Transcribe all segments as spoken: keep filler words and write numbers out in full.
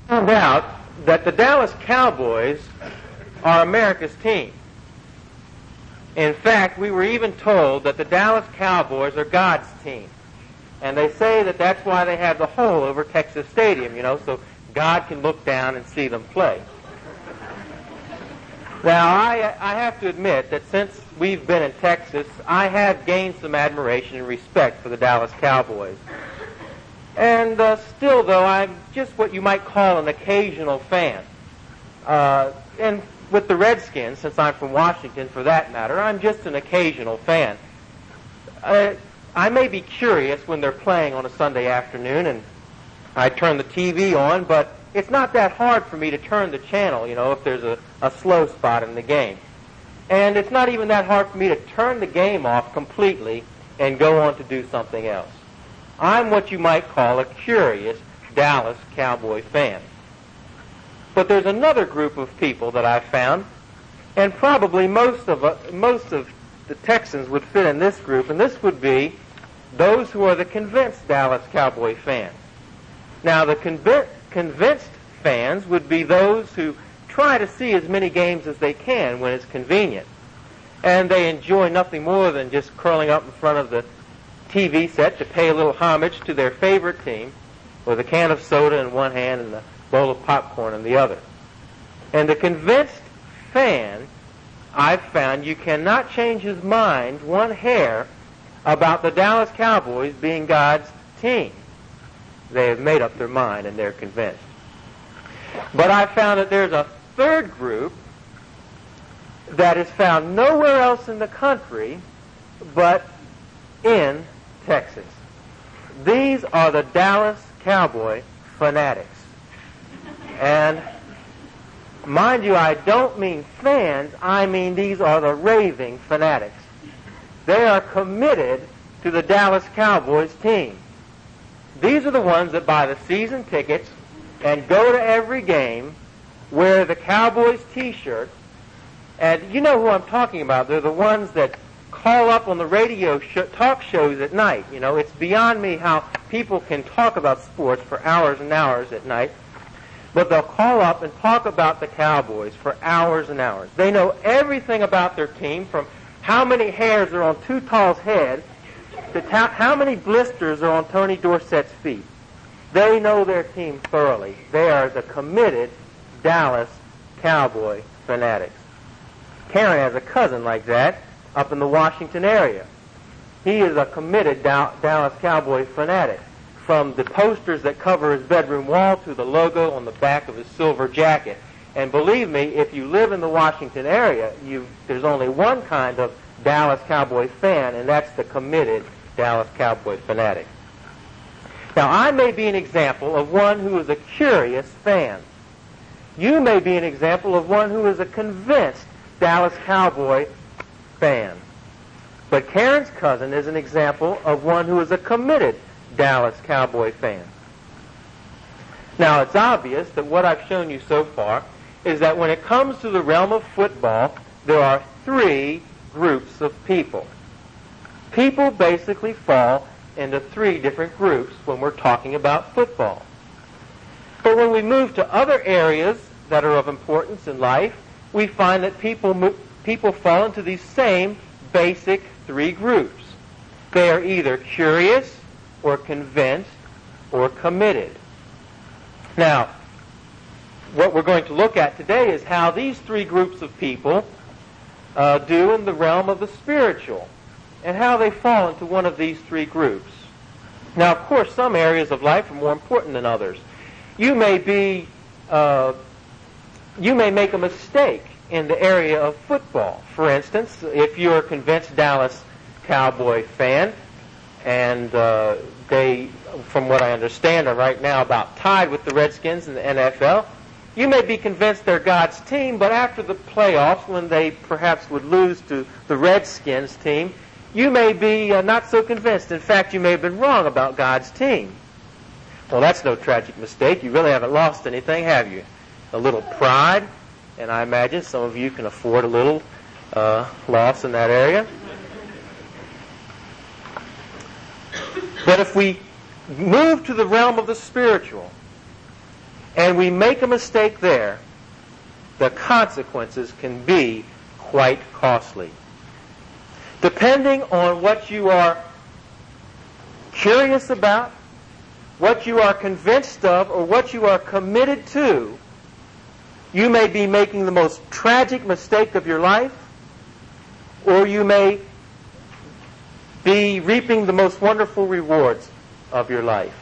found out that the Dallas Cowboys are America's team. In fact, we were even told that the Dallas Cowboys are God's team. And they say that that's why they have the hole over Texas Stadium, you know, so God can look down and see them play. Now, I, I have to admit that since we've been in Texas, I have gained some admiration and respect for the Dallas Cowboys. And uh, still, though, I'm just what you might call an occasional fan. Uh, and with the Redskins, since I'm from Washington for that matter, I'm just an occasional fan. Uh, I may be curious when they're playing on a Sunday afternoon and I turn the T V on, but it's not that hard for me to turn the channel, you know, if there's a, a slow spot in the game. And it's not even that hard for me to turn the game off completely and go on to do something else. I'm what you might call a curious Dallas Cowboy fan. But there's another group of people that I've found, and probably most of uh, most of the Texans would fit in this group, and this would be those who are the convinced Dallas Cowboy fans. Now, the conv- convinced fans would be those who try to see as many games as they can when it's convenient, and they enjoy nothing more than just curling up in front of the T V set to pay a little homage to their favorite team with a can of soda in one hand and a bowl of popcorn in the other. And the convinced fan, I've found, you cannot change his mind one hair about the Dallas Cowboys being God's team. They have made up their mind and they're convinced. But I found that there's a third group that is found nowhere else in the country but in Texas. These are the Dallas Cowboy fanatics. And mind you, I don't mean fans, I mean these are the raving fanatics. They are committed to the Dallas Cowboys team. These are the ones that buy the season tickets and go to every game, wear the Cowboys t-shirt, and you know who I'm talking about. They're the ones that call up on the radio sh- talk shows at night. You know, it's beyond me how people can talk about sports for hours and hours at night. But they'll call up and talk about the Cowboys for hours and hours. They know everything about their team, from how many hairs are on Too Tall's head to ta- how many blisters are on Tony Dorsett's feet. They know their team thoroughly. They are the committed Dallas Cowboy fanatics. Karen has a cousin like that up in the Washington area. He is a committed Dow- Dallas Cowboy fanatic. From the posters that cover his bedroom wall to the logo on the back of his silver jacket. And believe me, if you live in the Washington area, you, there's only one kind of Dallas Cowboy fan, and that's the committed Dallas Cowboy fanatic. Now, I may be an example of one who is a curious fan. You may be an example of one who is a convinced Dallas Cowboy fan. But Karen's cousin is an example of one who is a committed Dallas Cowboy fan. Now, it's obvious that what I've shown you so far is that when it comes to the realm of football, there are three groups of people. People basically fall into three different groups when we're talking about football. But when we move to other areas that are of importance in life, we find that people mo- people fall into these same basic three groups. They are either curious, or convinced, or committed. Now, what we're going to look at today is how these three groups of people uh, do in the realm of the spiritual, and how they fall into one of these three groups. Now, of course, some areas of life are more important than others. You may be, uh, you may make a mistake in the area of football. For instance, if you're a convinced Dallas Cowboy fan, and uh, they, from what I understand, are right now about tied with the Redskins in the N F L. You may be convinced they're God's team, but after the playoffs, when they perhaps would lose to the Redskins team, you may be uh, not so convinced. In fact, you may have been wrong about God's team. Well, that's no tragic mistake. You really haven't lost anything, have you? A little pride, and I imagine some of you can afford a little uh, loss in that area. But if we move to the realm of the spiritual, and we make a mistake there, the consequences can be quite costly. Depending on what you are curious about, what you are convinced of, or what you are committed to, you may be making the most tragic mistake of your life, or you may be reaping the most wonderful rewards of your life.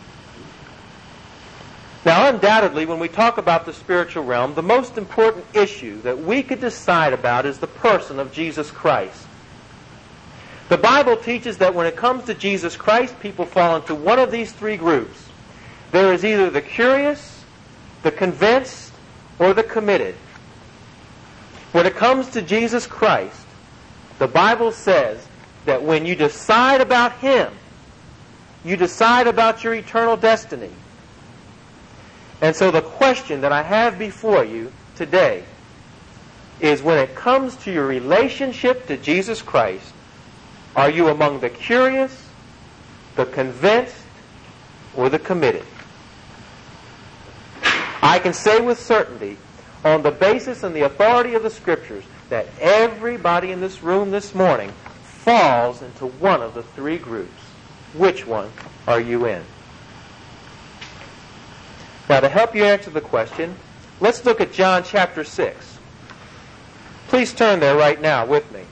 Now, undoubtedly, when we talk about the spiritual realm, the most important issue that we could decide about is the person of Jesus Christ. The Bible teaches that when it comes to Jesus Christ, people fall into one of these three groups. There is either the curious, the convinced, or the committed. When it comes to Jesus Christ, the Bible says that when you decide about Him, you decide about your eternal destiny. And so the question that I have before you today is, when it comes to your relationship to Jesus Christ, are you among the curious, the convinced, or the committed? I can say with certainty, on the basis and the authority of the Scriptures, that everybody in this room this morning falls into one of the three groups. Which one are you in? Now, to help you answer the question, let's look at John chapter six. Please turn there right now with me.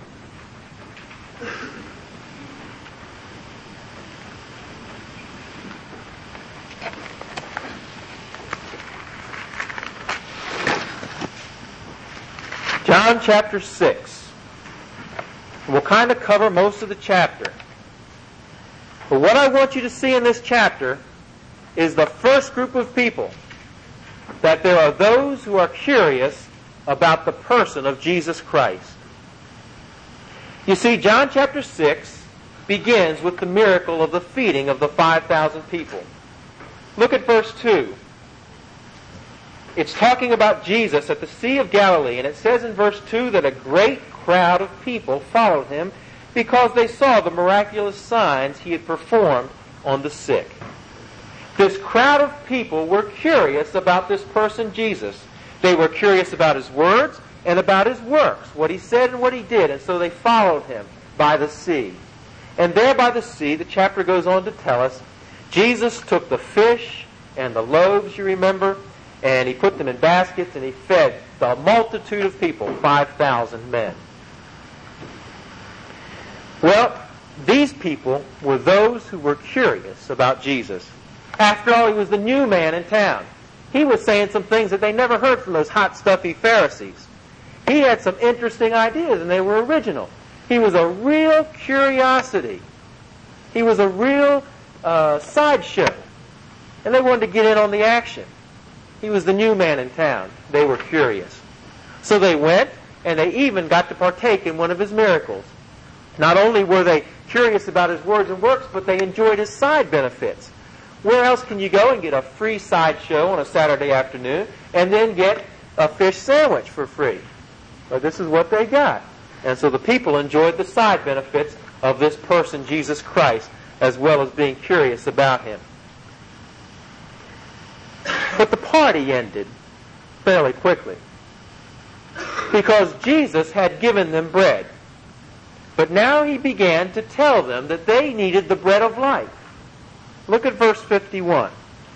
John chapter six. We'll kind of cover most of the chapter. But what I want you to see in this chapter is the first group of people, that there are those who are curious about the person of Jesus Christ. You see, John chapter six begins with the miracle of the feeding of the five thousand people. Look at verse two. It's talking about Jesus at the Sea of Galilee, and it says in verse two that a great crowd of people followed him because they saw the miraculous signs he had performed on the sick. This crowd of people were curious about this person, Jesus. They were curious about his words and about his works, what he said and what he did, and so they followed him by the sea. And there by the sea, the chapter goes on to tell us, Jesus took the fish and the loaves, you remember, and he put them in baskets, and he fed the multitude of people, five thousand men. Well, these people were those who were curious about Jesus. After all, he was the new man in town. He was saying some things that they never heard from those hot, stuffy Pharisees. He had some interesting ideas, and they were original. He was a real curiosity. He was a real uh, sideshow. And they wanted to get in on the action. He was the new man in town. They were curious. So they went, and they even got to partake in one of his miracles. Not only were they curious about his words and works, but they enjoyed his side benefits. Where else can you go and get a free sideshow on a Saturday afternoon and then get a fish sandwich for free? Well, this is what they got. And so the people enjoyed the side benefits of this person, Jesus Christ, as well as being curious about him. But the party ended fairly quickly because Jesus had given them bread. But now he began to tell them that they needed the bread of life. Look at verse fifty-one.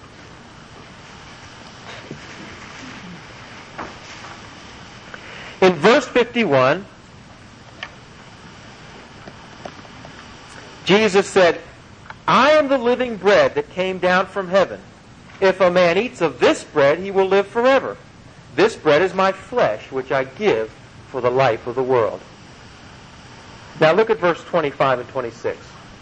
In verse fifty-one, Jesus said, I am the living bread that came down from heaven. If a man eats of this bread, he will live forever. This bread is my flesh, which I give for the life of the world. Now look at verse twenty-five and twenty-six.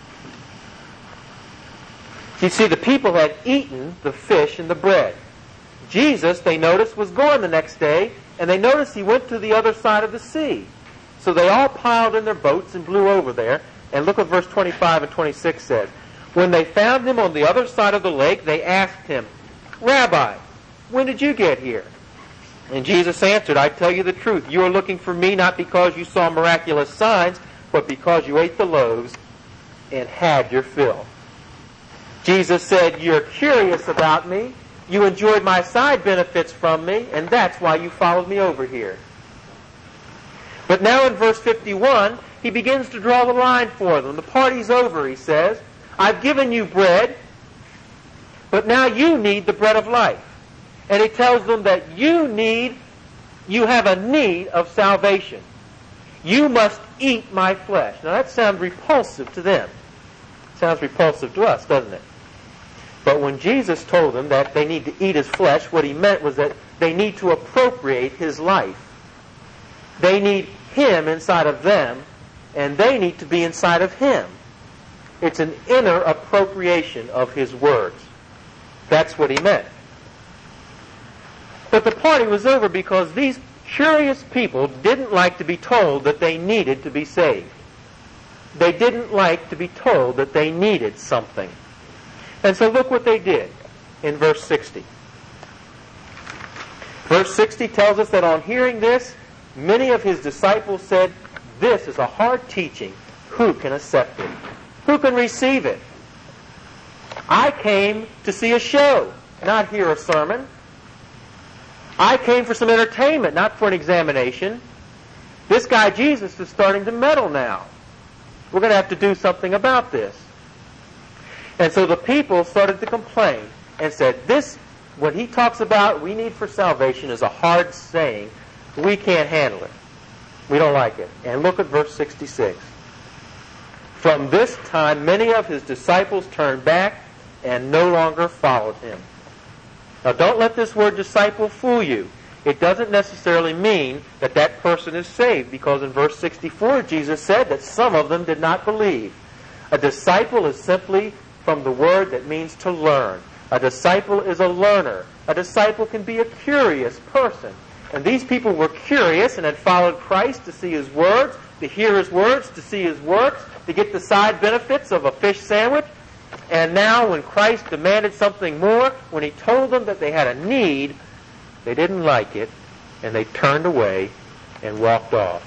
You see, the people had eaten the fish and the bread. Jesus, they noticed, was gone the next day, and they noticed he went to the other side of the sea. So they all piled in their boats and blew over there. And look what verse twenty-five and twenty-six says. When they found him on the other side of the lake, they asked him, Rabbi, when did you get here? And Jesus answered, I tell you the truth. You are looking for me not because you saw miraculous signs, but because you ate the loaves and had your fill. Jesus said, you're curious about me. You enjoyed my side benefits from me, and that's why you followed me over here. But now in verse fifty-one, he begins to draw the line for them. The party's over, he says. I've given you bread, but now you need the bread of life. And he tells them that you need, you have a need of salvation. You must eat my flesh. Now that sounds repulsive to them. Sounds repulsive to us, doesn't it? But when Jesus told them that they need to eat his flesh, what he meant was that they need to appropriate his life. They need him inside of them, and they need to be inside of him. It's an inner appropriation of his words. That's what he meant. But the party was over because these curious people didn't like to be told that they needed to be saved. They didn't like to be told that they needed something. And so look what they did in verse sixty. Verse sixty tells us that on hearing this, many of his disciples said, "This is a hard teaching. Who can accept it? Who can receive it? I came to see a show, not hear a sermon. I came for some entertainment, not for an examination. This guy Jesus is starting to meddle now. We're going to have to do something about this." And so the people started to complain and said, this, what he talks about we need for salvation is a hard saying. We can't handle it. We don't like it. And look at verse sixty-six. From this time, many of his disciples turned back and no longer followed him. Now, don't let this word disciple fool you. It doesn't necessarily mean that that person is saved, because in verse sixty-four, Jesus said that some of them did not believe. A disciple is simply from the word that means to learn. A disciple is a learner. A disciple can be a curious person. And these people were curious and had followed Christ to see his words, to hear his words, to see his works, to get the side benefits of a fish sandwich. And now when Christ demanded something more, when he told them that they had a need, they didn't like it, and they turned away and walked off.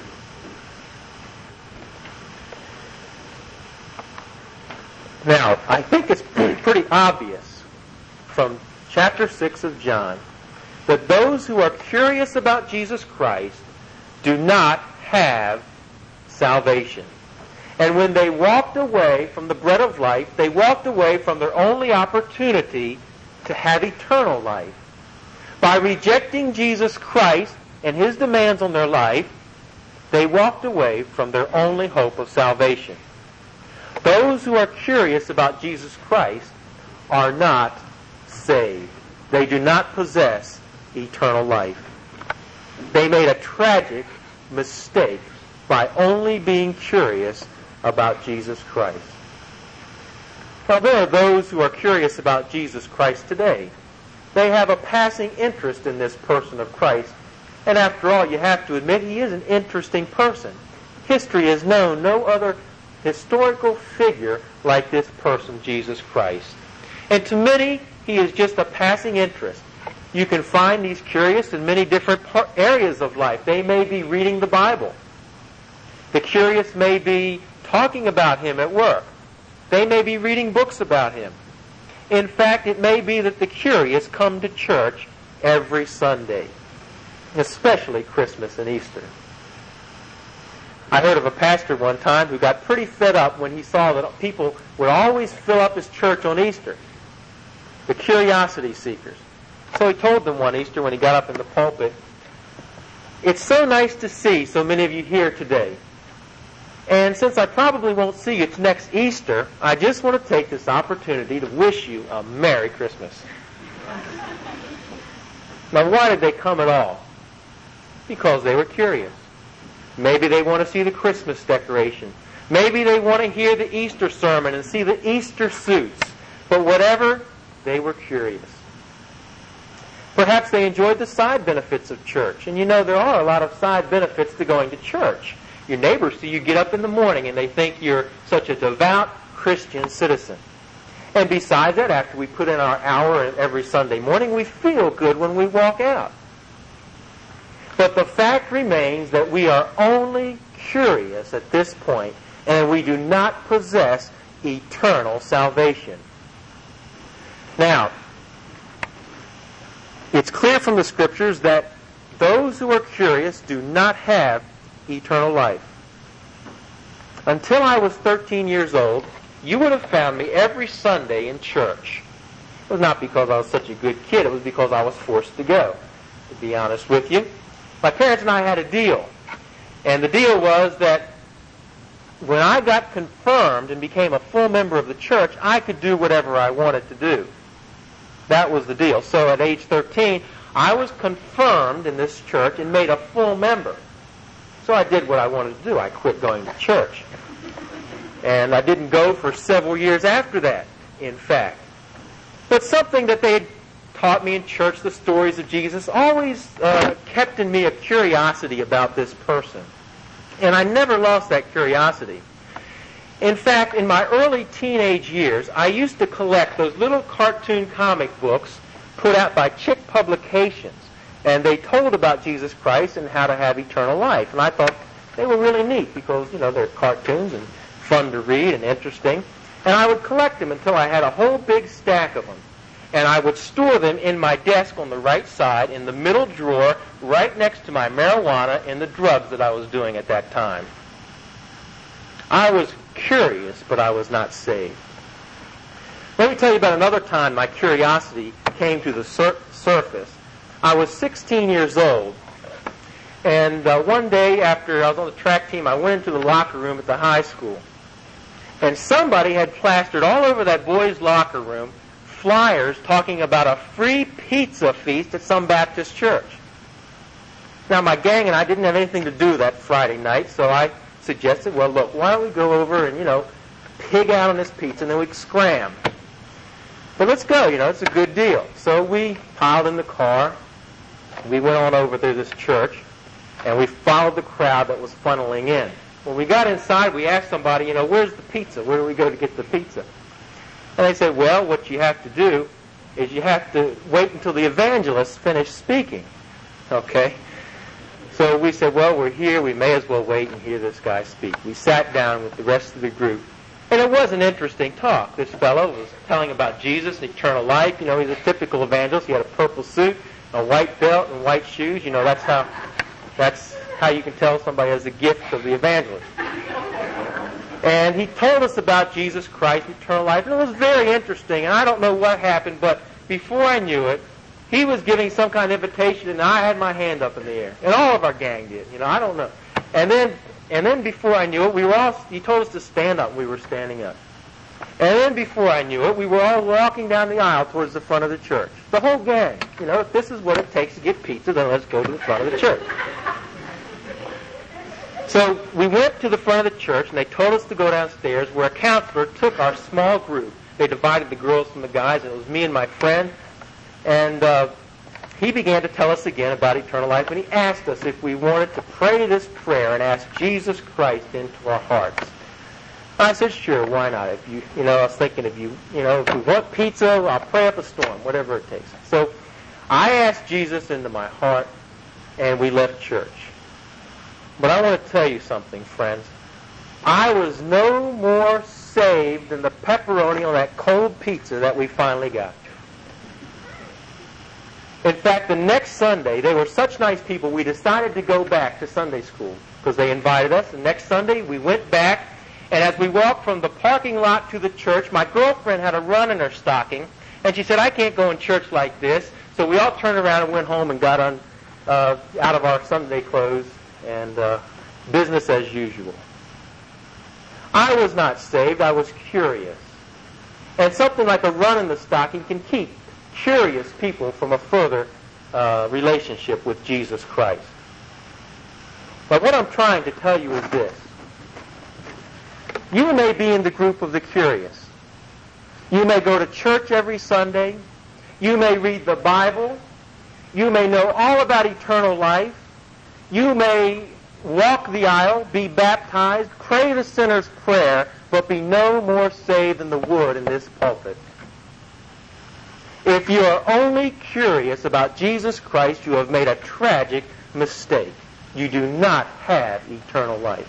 Now, I think it's pretty obvious from chapter six of John that those who are curious about Jesus Christ do not have salvation. And when they walked away from the bread of life, they walked away from their only opportunity to have eternal life. By rejecting Jesus Christ and his demands on their life, they walked away from their only hope of salvation. Those who are curious about Jesus Christ are not saved. They do not possess eternal life. They made a tragic mistake by only being curious about Jesus Christ. Now, there are those who are curious about Jesus Christ today. They have a passing interest in this person of Christ. And after all, you have to admit he is an interesting person. History has known no other historical figure like this person, Jesus Christ. And to many, he is just a passing interest. You can find these curious in many different par- areas of life. They may be reading the Bible. The curious may be talking about him at work. They may be reading books about him. In fact, it may be that the curious come to church every Sunday, especially Christmas and Easter. I heard of a pastor one time who got pretty fed up when he saw that people would always fill up his church on Easter, the curiosity seekers. So he told them one Easter when he got up in the pulpit, "It's so nice to see so many of you here today. And since I probably won't see you next Easter, I just want to take this opportunity to wish you a Merry Christmas." Now, why did they come at all? Because they were curious. Maybe they want to see the Christmas decoration. Maybe they want to hear the Easter sermon and see the Easter suits. But whatever, they were curious. Perhaps they enjoyed the side benefits of church. And you know, there are a lot of side benefits to going to church. Your neighbors see you get up in the morning and they think you're such a devout Christian citizen. And besides that, after we put in our hour every Sunday morning, we feel good when we walk out. But the fact remains that we are only curious at this point, and we do not possess eternal salvation. Now, It's clear from the Scriptures that those who are curious do not have eternal life. Until I was thirteen years old, you would have found me every Sunday in church. It was not because I was such a good kid. It was because I was forced to go, to be honest with you. My parents and I had a deal. And the deal was that when I got confirmed and became a full member of the church, I could do whatever I wanted to do. That was the deal. So at age thirteen, I was confirmed in this church and made a full member. So I did what I wanted to do. I quit going to church. And I didn't go for several years after that, in fact. But something that they had taught me in church, the stories of Jesus, always uh, kept in me a curiosity about this person. And I never lost that curiosity. In fact, in my early teenage years, I used to collect those little cartoon comic books put out by Chick Publications. And they told about Jesus Christ and how to have eternal life. And I thought they were really neat because, you know, they're cartoons and fun to read and interesting. And I would collect them until I had a whole big stack of them. And I would store them in my desk on the right side, in the middle drawer, right next to my marijuana and the drugs that I was doing at that time. I was curious, but I was not saved. Let me tell you about another time my curiosity came to the sur- surface. I was sixteen years old, and uh, one day after I was on the track team, I went into the locker room at the high school. And somebody had plastered all over that boys' locker room flyers talking about a free pizza feast at some Baptist church. Now, my gang and I didn't have anything to do that Friday night, so I suggested, well, look, why don't we go over and, you know, pig out on this pizza, and then we scram. But let's go, you know, it's a good deal. So we piled in the car. We went on over to this church, and we followed the crowd that was funneling in. When we got inside, we asked somebody, you know, where's the pizza? Where do we go to get the pizza? And they said, well, what you have to do is you have to wait until the evangelists finish speaking. Okay? So we said, well, we're here. We may as well wait and hear this guy speak. We sat down with the rest of the group. And it was an interesting talk. This fellow was telling about Jesus and eternal life. You know, he's a typical evangelist. He had a purple suit, a white belt, and white shoes. You know, that's how that's how you can tell somebody has the gift of the evangelist. And he told us about Jesus Christ, eternal life. And it was very interesting. And I don't know what happened, but before I knew it, he was giving some kind of invitation, and I had my hand up in the air. And all of our gang did. You know, I don't know. And then and then before I knew it, we were all, he told us to stand up. We were standing up. And then before I knew it, we were all walking down the aisle towards the front of the church. The whole gang. You know, if this is what it takes to get pizza, then let's go to the front of the church. So we went to the front of the church, and they told us to go downstairs, where a counselor took our small group. They divided the girls from the guys, and it was me and my friend. And uh, he began to tell us again about eternal life, and he asked us if we wanted to pray this prayer and ask Jesus Christ into our hearts. I said, sure, why not? If you, you know, I was thinking, if you, you know, if we want pizza, I'll pray up a storm, whatever it takes. So I asked Jesus into my heart, and we left church. But I want to tell you something, friends. I was no more saved than the pepperoni on that cold pizza that we finally got. In fact, the next Sunday, they were such nice people, we decided to go back to Sunday school because they invited us. And next Sunday, we went back, and as we walked from the parking lot to the church, my girlfriend had a run in her stocking, and she said, I can't go in church like this. So we all turned around and went home and got on uh, out of our Sunday clothes and uh, business as usual. I was not saved. I was curious. And something like a run in the stocking can keep curious people from a further uh, relationship with Jesus Christ. But what I'm trying to tell you is this. You may be in the group of the curious. You may go to church every Sunday. You may read the Bible. You may know all about eternal life. You may walk the aisle, be baptized, pray the sinner's prayer, but be no more saved than the wood in this pulpit. If you are only curious about Jesus Christ, you have made a tragic mistake. You do not have eternal life.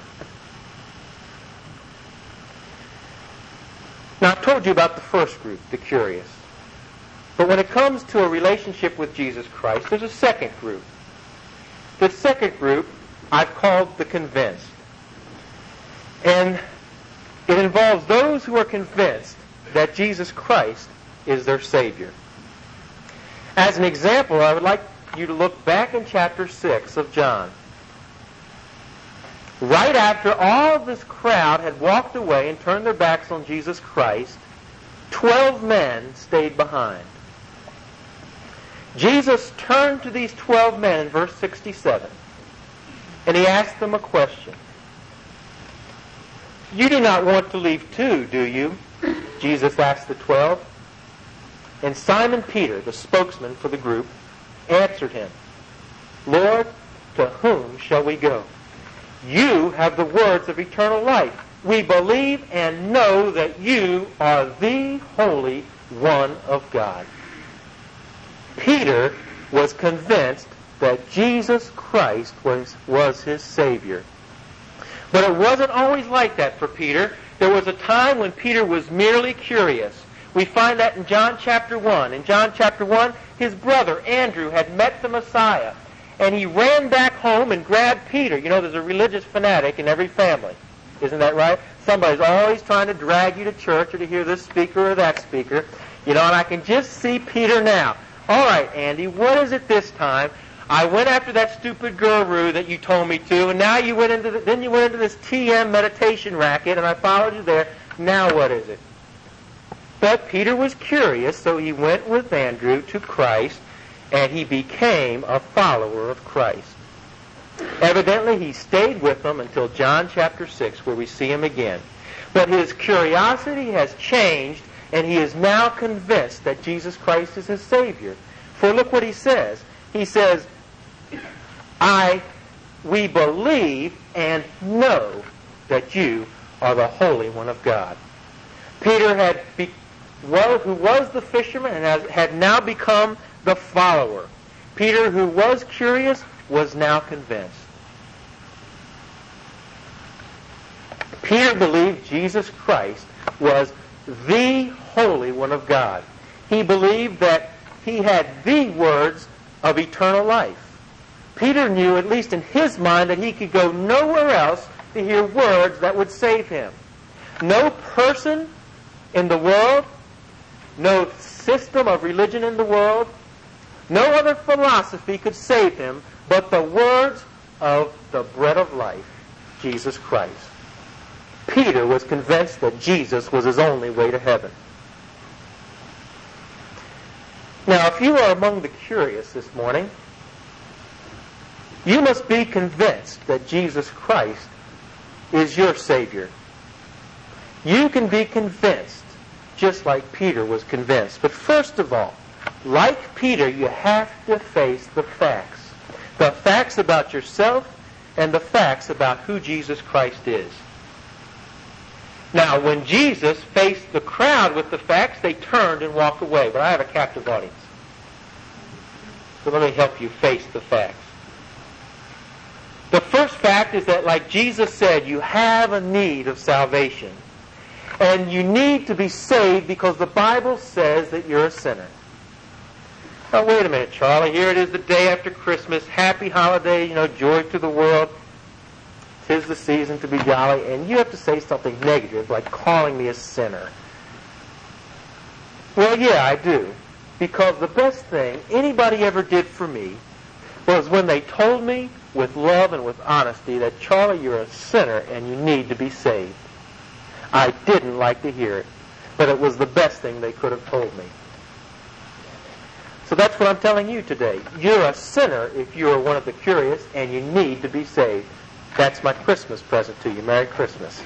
Now, I told you about the first group, the curious. But when it comes to a relationship with Jesus Christ, there's a second group. The second group I've called the convinced. And it involves those who are convinced that Jesus Christ is their Savior. As an example, I would like you to look back in chapter six of John. Right after all of this crowd had walked away and turned their backs on Jesus Christ, twelve men stayed behind. Jesus turned to these twelve men in verse sixty-seven, and he asked them a question. You do not want to leave too, do you? Jesus asked the twelve. And Simon Peter, the spokesman for the group, answered him, Lord, to whom shall we go? You have the words of eternal life. We believe and know that you are the Holy One of God. Peter was convinced that Jesus Christ was, was his Savior. But it wasn't always like that for Peter. There was a time when Peter was merely curious. We find that in John chapter one. In John chapter one, his brother Andrew had met the Messiah, and he ran back home and grabbed Peter. You know, there's a religious fanatic in every family. Isn't that right? Somebody's always trying to drag you to church or to hear this speaker or that speaker. You know, and I can just see Peter now. All right, Andy, what is it this time? I went after that stupid guru that you told me to, and now you went into the, then you went into this T M meditation racket, and I followed you there. Now what is it? But Peter was curious, so he went with Andrew to Christ, and he became a follower of Christ. Evidently, he stayed with them until John chapter six, where we see him again. But his curiosity has changed, and he is now convinced that Jesus Christ is his Savior. For look what he says. He says, I, we believe and know that you are the Holy One of God. Peter, had be, well, who was the fisherman, and has, had now become the follower. Peter, who was curious, was now convinced. Peter believed Jesus Christ was the Holy One of God. He believed that he had the words of eternal life. Peter knew, at least in his mind, that he could go nowhere else to hear words that would save him. No person in the world, no system of religion in the world, no other philosophy could save him but the words of the bread of life, Jesus Christ. Peter was convinced that Jesus was his only way to heaven. Now, if you are among the curious this morning, you must be convinced that Jesus Christ is your Savior. You can be convinced just like Peter was convinced. But first of all, like Peter, you have to face the facts. The facts about yourself and the facts about who Jesus Christ is. Now, when Jesus faced the crowd with the facts, they turned and walked away. But I have a captive audience. So let me help you face the facts. The first fact is that, like Jesus said, you have a need of salvation. And you need to be saved because the Bible says that you're a sinner. Now, wait a minute, Charlie. Here it is the day after Christmas. Happy holiday, you know, joy to the world. 'Tis the season to be jolly. And you have to say something negative, like calling me a sinner. Well, yeah, I do. Because the best thing anybody ever did for me was when they told me with love and with honesty that, Charlie, you're a sinner and you need to be saved. I didn't like to hear it, but it was the best thing they could have told me. So that's what I'm telling you today. You're a sinner if you are one of the curious, and you need to be saved. That's my Christmas present to you. Merry Christmas.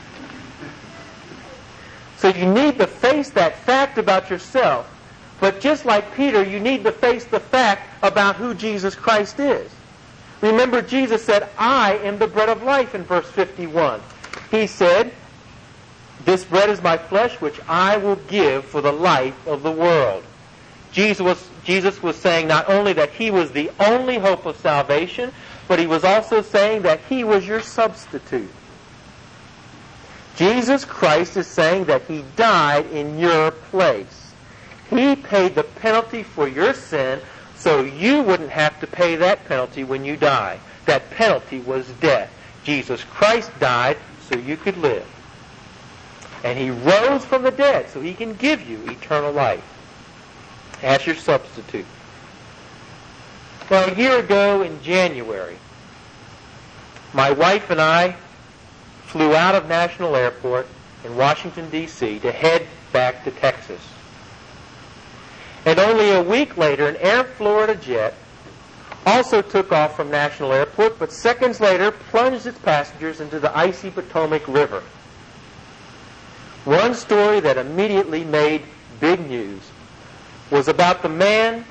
So you need to face that fact about yourself, but just like Peter, you need to face the fact about who Jesus Christ is. Remember, Jesus said, I am the bread of life in verse fifty-one. He said, this bread is my flesh, which I will give for the life of the world. Jesus was, Jesus was saying not only that he was the only hope of salvation, but he was also saying that he was your substitute. Jesus Christ is saying that he died in your place. He paid the penalty for your sin so you wouldn't have to pay that penalty when you die. That penalty was death. Jesus Christ died so you could live. And He rose from the dead so He can give you eternal life as your substitute. Well, a year ago in January, my wife and I flew out of National Airport in Washington, D C to head back to Texas. And only a week later, an Air Florida jet also took off from National Airport, but seconds later plunged its passengers into the icy Potomac River. One story that immediately made big news was about the man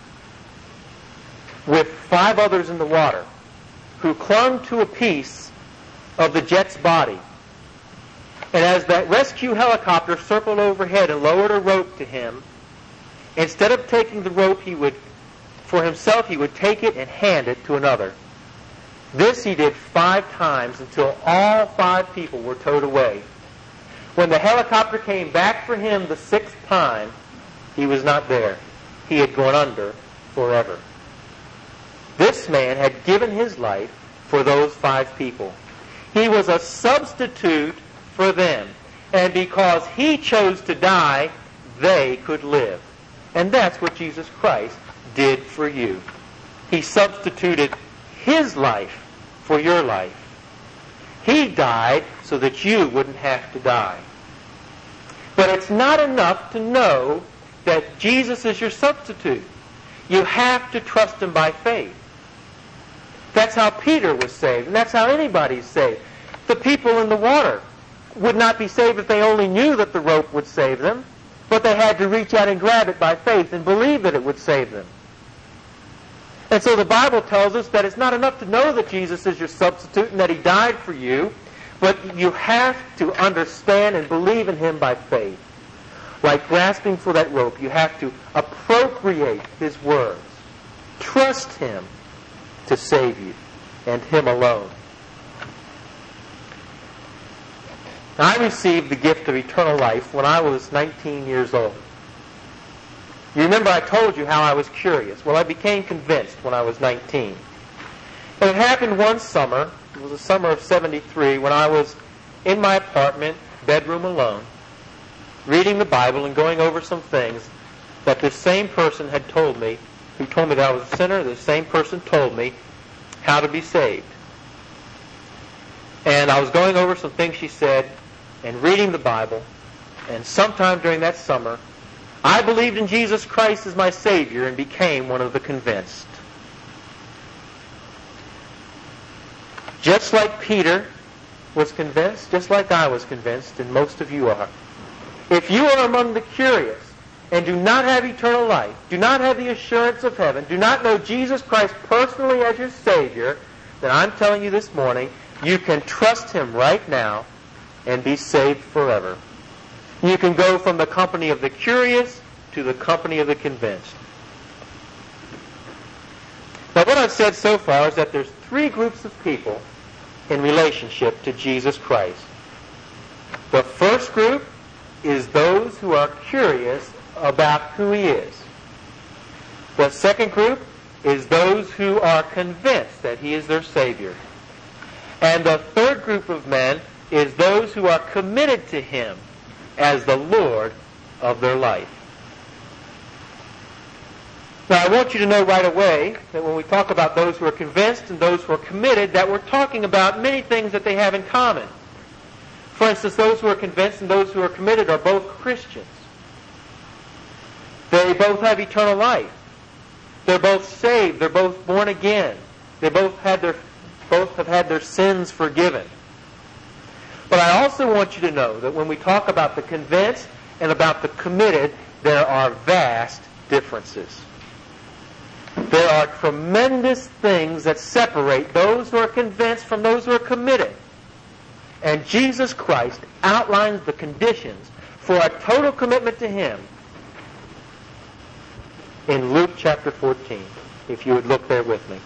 with five others in the water who clung to a piece of the jet's body. And as that rescue helicopter circled overhead and lowered a rope to him, instead of taking the rope he would, for himself, he would take it and hand it to another. This he did five times until all five people were towed away. When the helicopter came back for him the sixth time, he was not there. He had gone under forever. This man had given his life for those five people. He was a substitute for them. And because He chose to die, they could live. And that's what Jesus Christ did for you. He substituted His life for your life. He died so that you wouldn't have to die. But it's not enough to know that Jesus is your substitute. You have to trust Him by faith. That's how Peter was saved, and that's how anybody's saved. The people in the water would not be saved if they only knew that the rope would save them, but they had to reach out and grab it by faith and believe that it would save them. And so the Bible tells us that it's not enough to know that Jesus is your substitute and that He died for you, but you have to understand and believe in Him by faith. Like grasping for that rope, you have to appropriate His words. Trust Him to save you, and Him alone. I received the gift of eternal life when I was nineteen years old. You remember I told you how I was curious. Well, I became convinced when I was nineteen. And it happened one summer. It was the summer of seventy-three when I was in my apartment, bedroom alone, reading the Bible and going over some things that this same person had told me, who told me that I was a sinner. The same person told me how to be saved. And I was going over some things she said and reading the Bible, and sometime during that summer, I believed in Jesus Christ as my Savior and became one of the convinced. Just like Peter was convinced, just like I was convinced, and most of you are. If you are among the curious and do not have eternal life, do not have the assurance of heaven, do not know Jesus Christ personally as your Savior, then I'm telling you this morning, you can trust Him right now and be saved forever. You can go from the company of the curious to the company of the convinced. Now, what I've said so far is that there's three groups of people in relationship to Jesus Christ. The first group is those who are curious about who He is. The second group is those who are convinced that He is their Savior. And the third group of men is those who are committed to Him as the Lord of their life. Now, I want you to know right away that when we talk about those who are convinced and those who are committed, that we're talking about many things that they have in common. For instance, those who are convinced and those who are committed are both Christians. They both have eternal life. They're both saved. They're both born again. They both had their, both have had their sins forgiven. But I also want you to know that when we talk about the convinced and about the committed, there are vast differences. There are tremendous things that separate those who are convinced from those who are committed. And Jesus Christ outlines the conditions for a total commitment to Him in Luke chapter fourteen, if you would look there with me.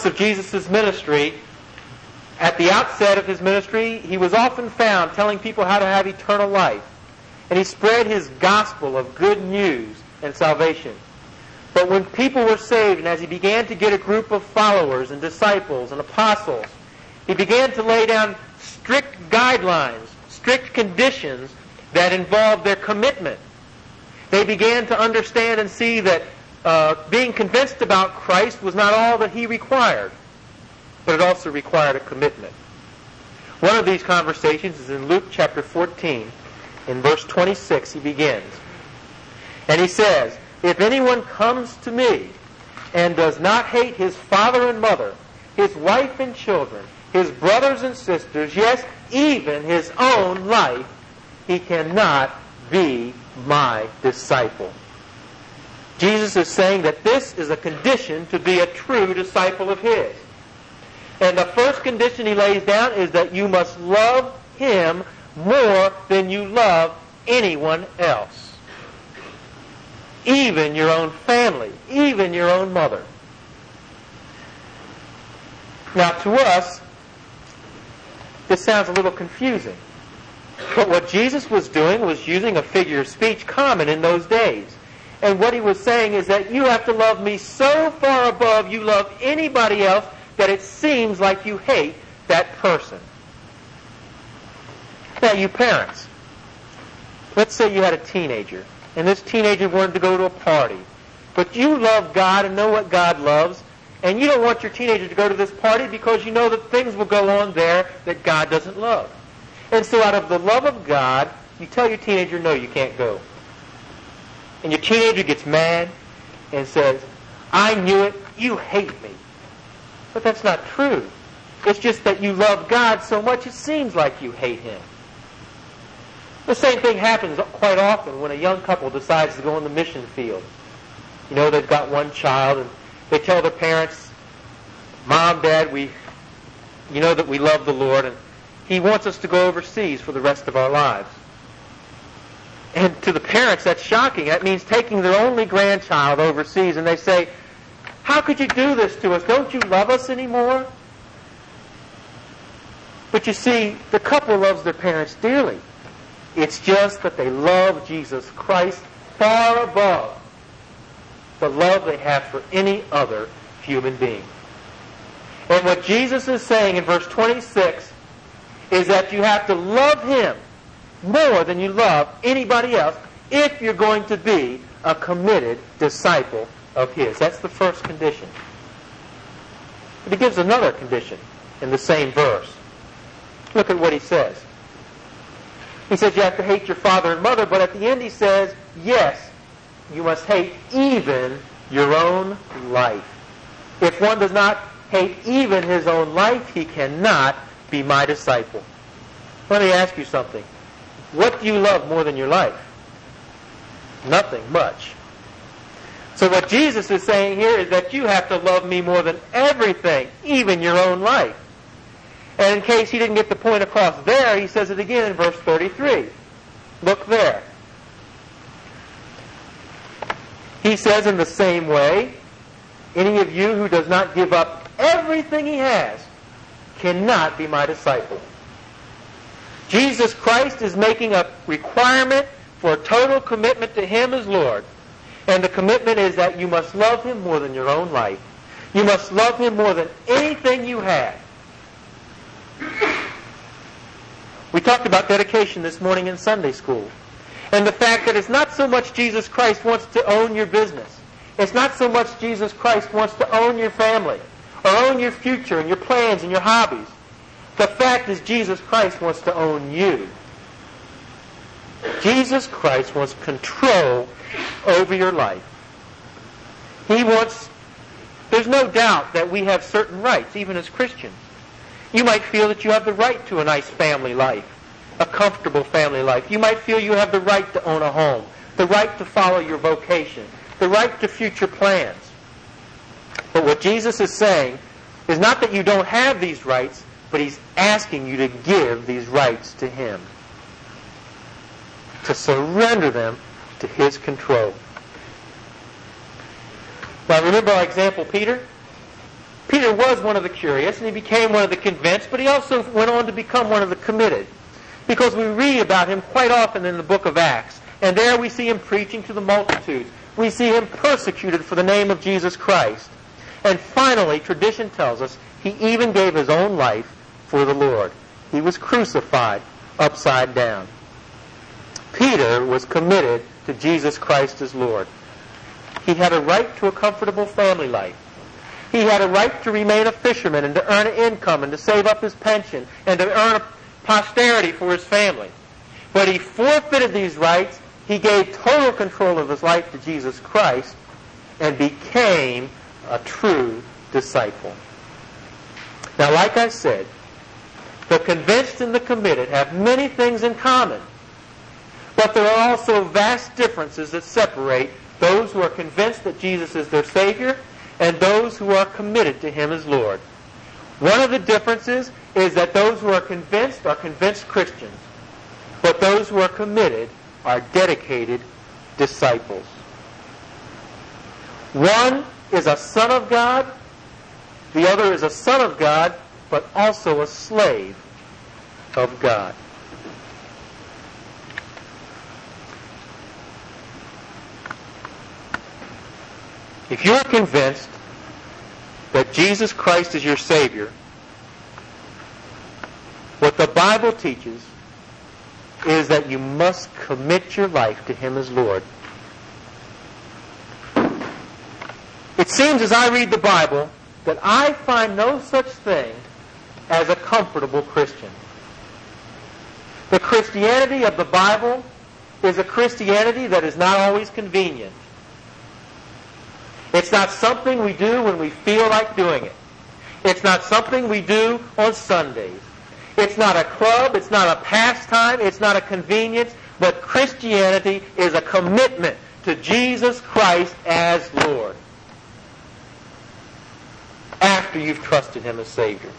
of Jesus' ministry, at the outset of his ministry, he was often found telling people how to have eternal life. And he spread his gospel of good news and salvation. But when people were saved, and as he began to get a group of followers and disciples and apostles, he began to lay down strict guidelines, strict conditions that involved their commitment. They began to understand and see that uh, being convinced about Christ was not all that he required, but it also required a commitment. One of these conversations is in Luke chapter fourteen. In verse twenty-six, he begins. And he says, "If anyone comes to me and does not hate his father and mother, his wife and children, his brothers and sisters, yes, even his own life, he cannot be my disciple." Jesus is saying that this is a condition to be a true disciple of his. And the first condition he lays down is that you must love him more than you love anyone else. Even your own family, even your own mother. Now to us, this sounds a little confusing. But what Jesus was doing was using a figure of speech common in those days. And what he was saying is that you have to love me so far above you love anybody else that it seems like you hate that person. Now, you parents, let's say you had a teenager, and this teenager wanted to go to a party. But you love God and know what God loves, and you don't want your teenager to go to this party because you know that things will go on there that God doesn't love. And so out of the love of God, you tell your teenager, no, you can't go. And your teenager gets mad and says, "I knew it, you hate me." But that's not true. It's just that you love God so much it seems like you hate him. The same thing happens quite often when a young couple decides to go on the mission field. You know, they've got one child and they tell their parents, "Mom, Dad, we, you know that we love the Lord and he wants us to go overseas for the rest of our lives." And to the parents, that's shocking. That means taking their only grandchild overseas, and they say, "How could you do this to us? Don't you love us anymore?" But you see, the couple loves their parents dearly. It's just that they love Jesus Christ far above the love they have for any other human being. And what Jesus is saying in verse twenty-six is that you have to love him more than you love anybody else if you're going to be a committed disciple of his. That's the first condition. But he gives another condition in the same verse. Look at what he says. He says you have to hate your father and mother, but at the end he says, yes, you must hate even your own life. If one does not hate even his own life, he cannot be my disciple. Let me ask you something. What do you love more than your life? Nothing much. So what Jesus is saying here is that you have to love me more than everything, even your own life. And in case he didn't get the point across there, he says it again in verse thirty-three. Look there. He says in the same way, any of you who does not give up everything he has cannot be my disciple. Jesus Christ is making a requirement for a total commitment to him as Lord. And the commitment is that you must love him more than your own life. You must love him more than anything you have. We talked about dedication this morning in Sunday school. And the fact that it's not so much Jesus Christ wants to own your business. It's not so much Jesus Christ wants to own your family or own your future and your plans and your hobbies. The fact is Jesus Christ wants to own you. Jesus Christ wants control over your life. He wants, there's no doubt that we have certain rights, even as Christians. You might feel that you have the right to a nice family life, a comfortable family life. You might feel you have the right to own a home, the right to follow your vocation, the right to future plans. But what Jesus is saying is not that you don't have these rights, but he's asking you to give these rights to him, to surrender them to his control. Now remember our example, Peter? Peter was one of the curious, and he became one of the convinced, but he also went on to become one of the committed. Because we read about him quite often in the book of Acts, and there we see him preaching to the multitudes. We see him persecuted for the name of Jesus Christ. And finally, tradition tells us, he even gave his own life for the Lord. He was crucified upside down. Peter was committed to Jesus Christ as Lord. He had a right to a comfortable family life. He had a right to remain a fisherman and to earn an income and to save up his pension and to earn a posterity for his family. But he forfeited these rights. He gave total control of his life to Jesus Christ and became a true disciple. Now, like I said, the convinced and the committed have many things in common. But there are also vast differences that separate those who are convinced that Jesus is their Savior and those who are committed to Him as Lord. One of the differences is that those who are convinced are convinced Christians, but those who are committed are dedicated disciples. One is a son of God, the other is a son of God, but also a slave of God. If you're convinced that Jesus Christ is your Savior, what the Bible teaches is that you must commit your life to Him as Lord. It seems as I read the Bible that I find no such thing as a comfortable Christian. The Christianity of the Bible is a Christianity that is not always convenient. It's not something we do when we feel like doing it. It's not something we do on Sundays. It's not a club. It's not a pastime. It's not a convenience. But Christianity is a commitment to Jesus Christ as Lord after you've trusted Him as Savior.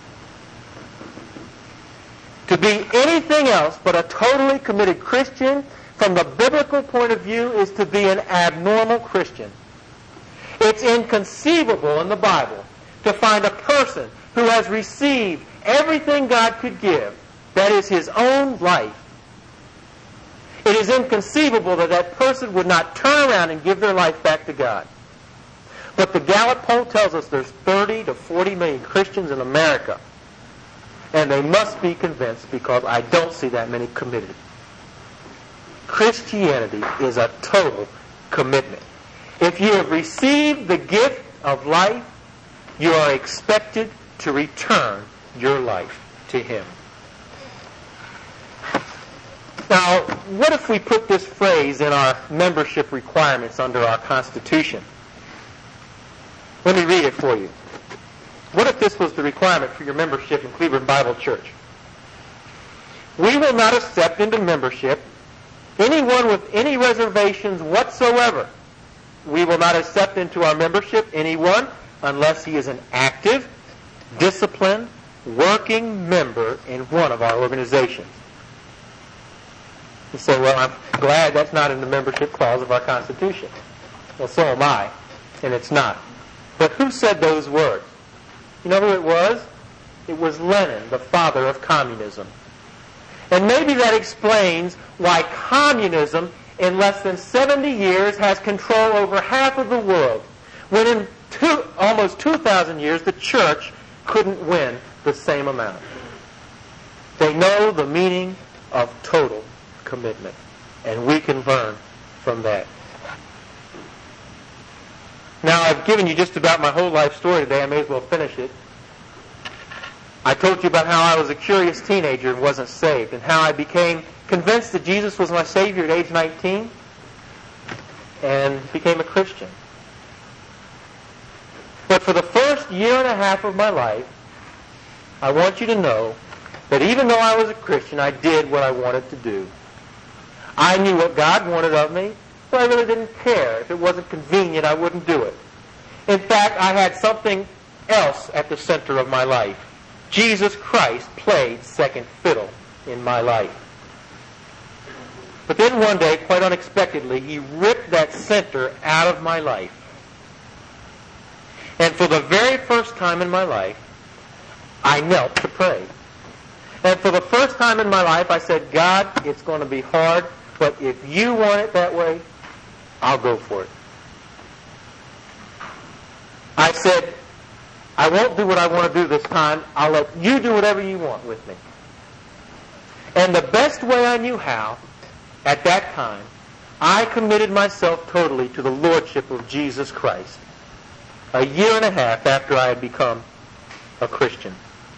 To be anything else but a totally committed Christian from the biblical point of view is to be an abnormal Christian. It's inconceivable in the Bible to find a person who has received everything God could give, that is His own life. It is inconceivable that that person would not turn around and give their life back to God. But the Gallup poll tells us there's thirty to forty million Christians in America. And they must be convinced because I don't see that many committed. Christianity is a total commitment. If you have received the gift of life, you are expected to return your life to Him. Now, what if we put this phrase in our membership requirements under our Constitution? Let me read it for you. What if this was the requirement for your membership in Cleveland Bible Church? We will not accept into membership anyone with any reservations whatsoever. We will not accept into our membership anyone unless he is an active, disciplined, working member in one of our organizations. You say, well, I'm glad that's not in the membership clause of our Constitution. Well, so am I, and it's not. But who said those words? You know who it was? It was Lenin, the father of communism. And maybe that explains why communism in less than seventy years has control over half of the world, when in two, almost two thousand years the church couldn't win the same amount. They know the meaning of total commitment, and we can learn from that. Now, I've given you just about my whole life story today. I may as well finish it. I told you about how I was a curious teenager and wasn't saved, and how I became convinced that Jesus was my Savior at age nineteen and became a Christian. But for the first year and a half of my life, I want you to know that even though I was a Christian, I did what I wanted to do. I knew what God wanted of me, so I really didn't care. If it wasn't convenient, I wouldn't do it. In fact, I had something else at the center of my life. Jesus Christ played second fiddle in my life. But then one day, quite unexpectedly, He ripped that center out of my life. And for the very first time in my life, I knelt to pray. And for the first time in my life, I said, God, it's going to be hard, but if you want it that way, I'll go for it. I said, I won't do what I want to do this time. I'll let you do whatever you want with me. And the best way I knew how, at that time, I committed myself totally to the Lordship of Jesus Christ. A year and a half after I had become a Christian.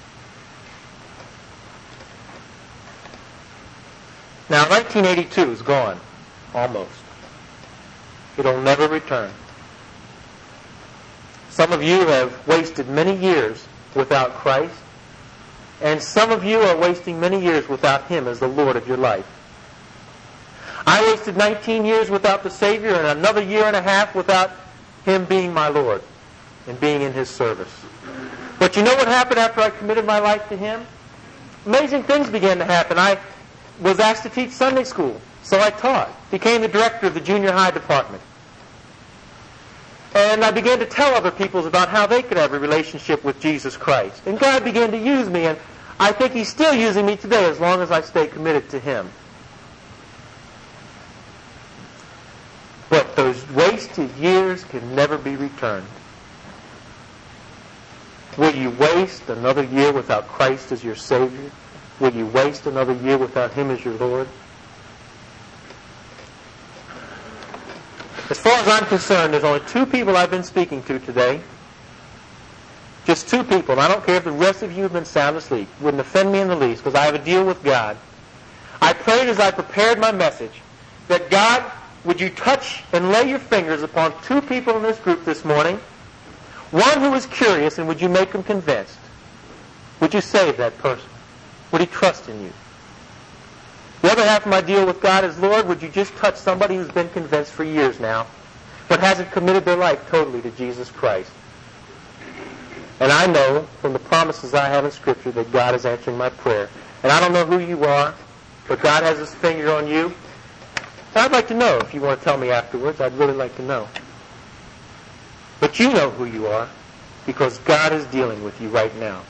Now, nineteen eighty-two is gone, almost. It'll never return. Some of you have wasted many years without Christ, and some of you are wasting many years without Him as the Lord of your life. I wasted nineteen years without the Savior and another year and a half without Him being my Lord and being in His service. But you know what happened after I committed my life to Him? Amazing things began to happen. I was asked to teach Sunday school, so I taught. Became the director of the junior high department. And I began to tell other people about how they could have a relationship with Jesus Christ. And God began to use me, and I think He's still using me today as long as I stay committed to Him. But those wasted years can never be returned. Will you waste another year without Christ as your Savior? Will you waste another year without Him as your Lord? As far as I'm concerned, there's only two people I've been speaking to today. Just two people. And I don't care if the rest of you have been sound asleep. It wouldn't offend me in the least, because I have a deal with God. I prayed as I prepared my message that God, would you touch and lay your fingers upon two people in this group this morning? One who is curious, and would you make him convinced? Would you save that person? Would he trust in you? The other half of my deal with God is, Lord, would you just touch somebody who's been convinced for years now, but hasn't committed their life totally to Jesus Christ? And I know from the promises I have in Scripture that God is answering my prayer. And I don't know who you are, but God has His finger on you. And I'd like to know, if you want to tell me afterwards, I'd really like to know. But you know who you are, because God is dealing with you right now.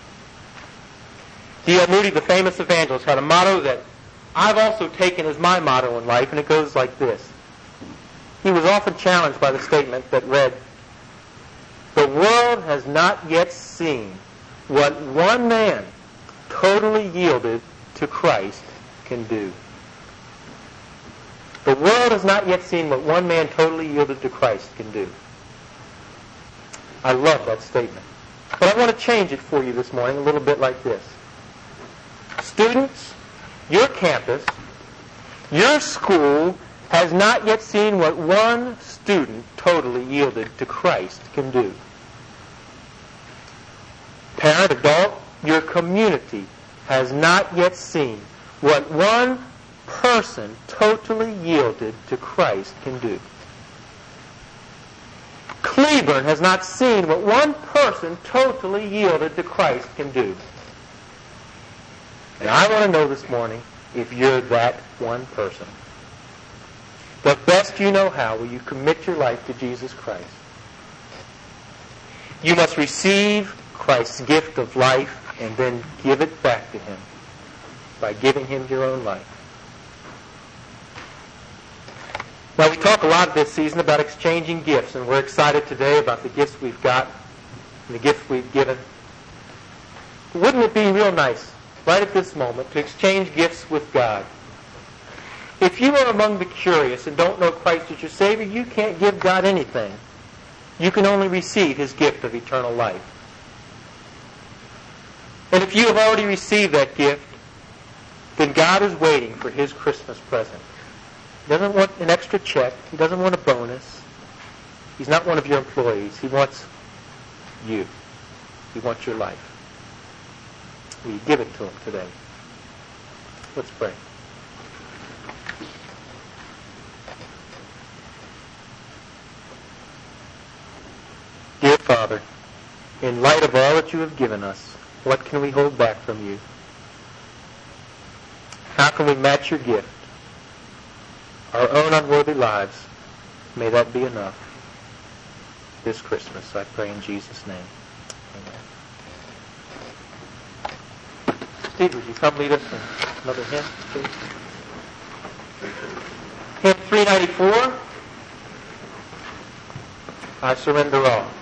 D L Moody, the famous evangelist, had a motto that I've also taken as my motto in life, and it goes like this. He was often challenged by the statement that read, "The world has not yet seen what one man totally yielded to Christ can do." The world has not yet seen what one man totally yielded to Christ can do. I love that statement. But I want to change it for you this morning a little bit like this. Students, your campus, your school has not yet seen what one student totally yielded to Christ can do. Parent, adult, your community has not yet seen what one person totally yielded to Christ can do. Cleburne has not seen what one person totally yielded to Christ can do. And I want to know this morning if you're that one person. The best you know how, will you commit your life to Jesus Christ? You must receive Christ's gift of life and then give it back to Him by giving Him your own life. Now, we talk a lot this season about exchanging gifts, and we're excited today about the gifts we've got and the gifts we've given. Wouldn't it be real nice, right at this moment, to exchange gifts with God? If you are among the curious and don't know Christ as your Savior, you can't give God anything. You can only receive His gift of eternal life. And if you have already received that gift, then God is waiting for His Christmas present. He doesn't want an extra check. He doesn't want a bonus. He's not one of your employees. He wants you. He wants your life. Will you give it to Him today? Let's pray. Dear Father, in light of all that you have given us, what can we hold back from you? How can we match your gift? Our own unworthy lives, may that be enough. this Christmas. I pray in Jesus' name. Amen. Steve, would you come lead us in another hymn, please? Hymn three ninety-four, I Surrender All.